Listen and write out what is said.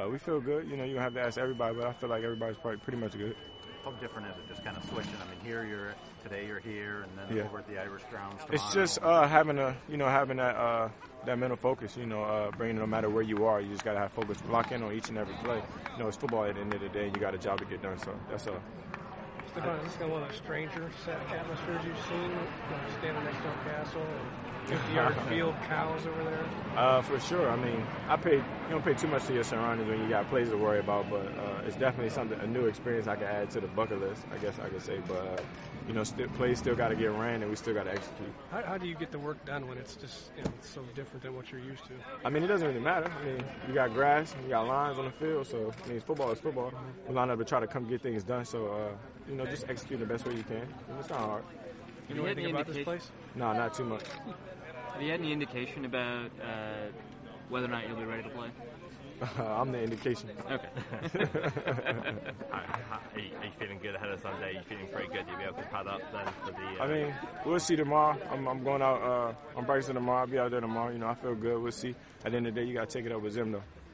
We feel good. You know, you don't have to ask everybody, but I feel like everybody's probably pretty much good. How different is it, just kind of switching? I mean, today you're here, and then over at the Irish grounds tomorrow. It's just having that mental focus. You know, bringing no matter where you are, you just gotta have focus, lock in on each and every play. You know, it's football at the end of the day, and you got a job to get done. So that's all. Stephon, is this kind of one of the stranger atmospheres you've seen? Standing next to El Castle and 50-yard field cows over there. For sure. I mean, you don't pay too much to your surroundings when you got plays to worry about, but it's definitely a new experience I can add to the bucket list, I guess I could say. But you know, plays still got to get ran, and we still got to execute. How do you get the work done when it's just it's so different than what you're used to? I mean, it doesn't really matter. I mean, you got grass, you got lines on the field, so I mean, football is football. We line up to try to come get things done. So you know, just execute the best way you can. And it's not hard. You know anything about this place? No, not too much. Have you had any indication about whether or not you'll be ready to play? I'm the indication. Okay. Are you feeling good ahead of Sunday? Are you feeling pretty good? You'll be able to pad up then for the... I mean, we'll see tomorrow. I'm going out. I'm practicing tomorrow. I'll be out there tomorrow. You know, I feel good. We'll see. At the end of the day, you got to take it up with Zim, though.